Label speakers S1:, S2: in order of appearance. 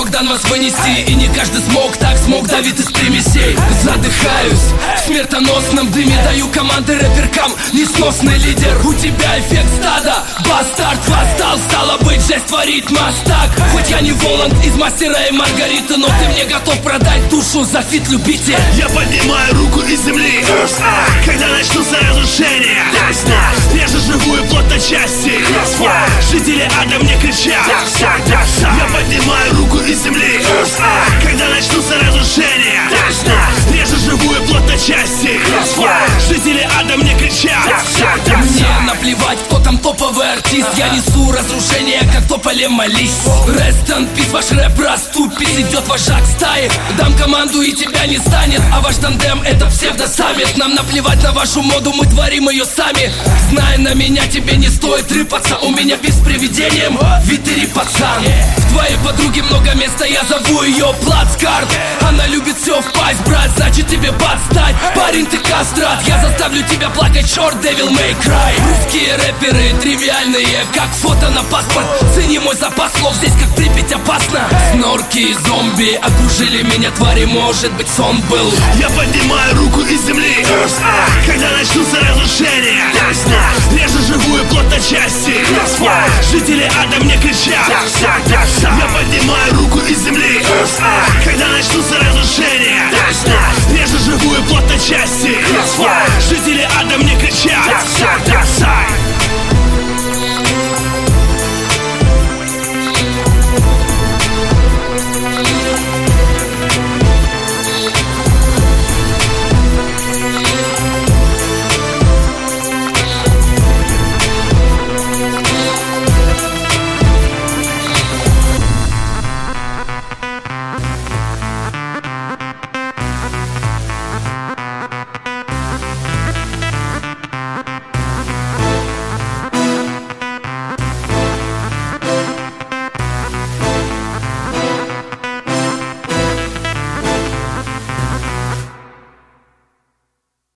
S1: смог дан вас вынести, и не каждый смог так смог давить из примесей. Задыхаюсь в смертоносном дыме, даю команды рэперкам, несносный лидер. У тебя эффект стада, бастард восстал, стало быть, жесть творит мастак. Хоть я не Воланд из Мастера и Маргариты, но ты мне готов продать душу за фит любитель.
S2: Я поднимаю руку из земли, когда начнутся разрушения. Режу живую плоть на части, жители ада мне кричат. Я поднимаю руку из земли, когда начнутся разрушения. Режу живую плоть на части, жители ада мне кричат.
S1: Мне наплевать, кто там топовый артист, я несу разрушение, как тополе молись. Rest in peace, ваш рэп расступит, идет вожак стаи. Дам команду и тебя не станет, а ваш тандем это псевдосаммит. Нам наплевать на вашу моду, мы творим ее сами. Знай, на меня тебе не стоит рыпаться, у меня без привидением витери пацан. В твоей подруге много места, я зову ее Плацкарт. Она любит все впасть, брат, значит тебе подстать. Парень, ты кастрат, я заставлю тебя плакать, черт, Devil May Cry. Русские рэперы тривиальные, как фото на паспорт. Цени мой запас слов, здесь как Припять опасно. Снорки и зомби окружили меня, твари, может быть сон был.
S2: Я поднимаю руку из земли, когда начнутся разрушения. Режу живую плоть на части, жители ада мне кричат. Я поднимаю руку из земли, когда начнутся разрушения. Режу живую плоть на части, жители ада мне кричат.